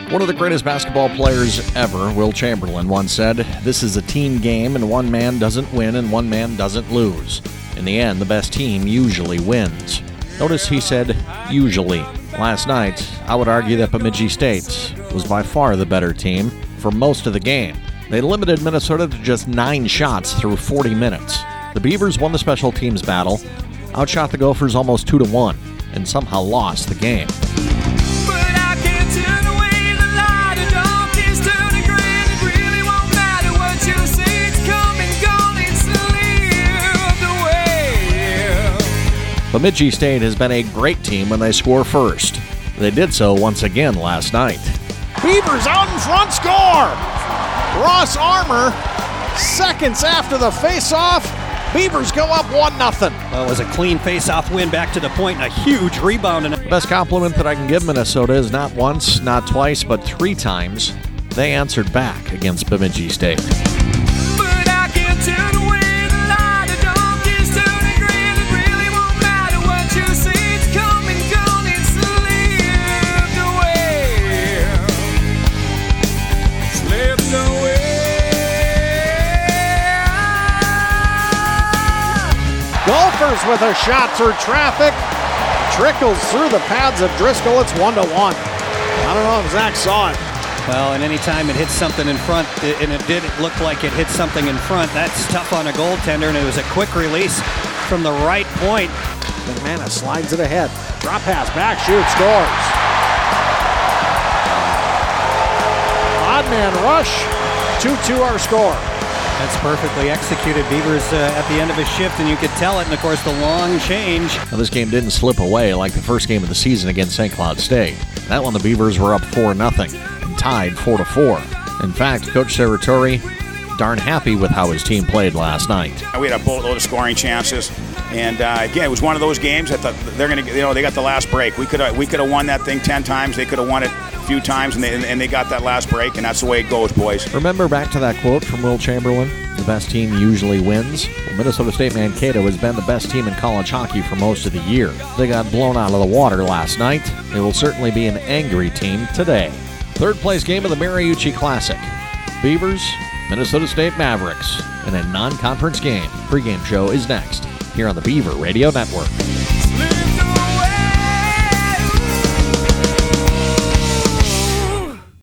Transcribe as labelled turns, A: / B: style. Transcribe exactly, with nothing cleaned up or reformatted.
A: One of the greatest basketball players ever, Will Chamberlain, once said, "This is a team game and one man doesn't win and one man doesn't lose. In the end, the best team usually wins." Notice he said, usually. Last night, I would argue that Bemidji State was by far the better team for most of the game. They limited Minnesota to just nine shots through forty minutes. The Beavers won the special teams battle, outshot the Gophers almost two to one, and somehow lost the game. Bemidji State has been a great team when they score first. They did so once again last night.
B: Beavers out in front, score! Ross Armour, seconds after the face-off, Beavers go up one nothing.
C: Well, it was a clean face-off win back to the point and a huge rebound.
A: The best compliment that I can give Minnesota is not once, not twice, but three times they answered back against Bemidji State.
B: Gophers with a shot through traffic. Trickles through the pads of Driscoll. It's one to one. I don't know if Zach saw it.
C: Well, and any time it hits something in front, and it did look like it hit something in front, that's tough on a goaltender, and it was a quick release from the right point.
B: McManus slides it ahead. Drop pass, back shoot, scores. Odd man rush. two two our score.
C: That's perfectly executed. Beavers uh, at the end of a shift, and you could tell it. And, of course, the long change.
A: Now, this game didn't slip away like the first game of the season against Saint Cloud State. That one, the Beavers were up four nothing and tied four to four. In fact, Coach Serratori darn happy with how his team played last night.
D: We had a boatload of scoring chances. And, uh, again, it was one of those games that the, they're going to, you know, they got the last break. We could have we could have won that thing ten times. They could have won it a few times, and they, and they got that last break, and that's the way it goes, boys.
A: Remember back to that quote from Will Chamberlain? The best team usually wins. Well, Minnesota State Mankato has been the best team in college hockey for most of the year. They got blown out of the water last night. They will certainly be an angry team today. Third place game of the Mariucci Classic. Beavers, Minnesota State Mavericks in a non-conference game. Pre-game show is next here on the Beaver Radio Network.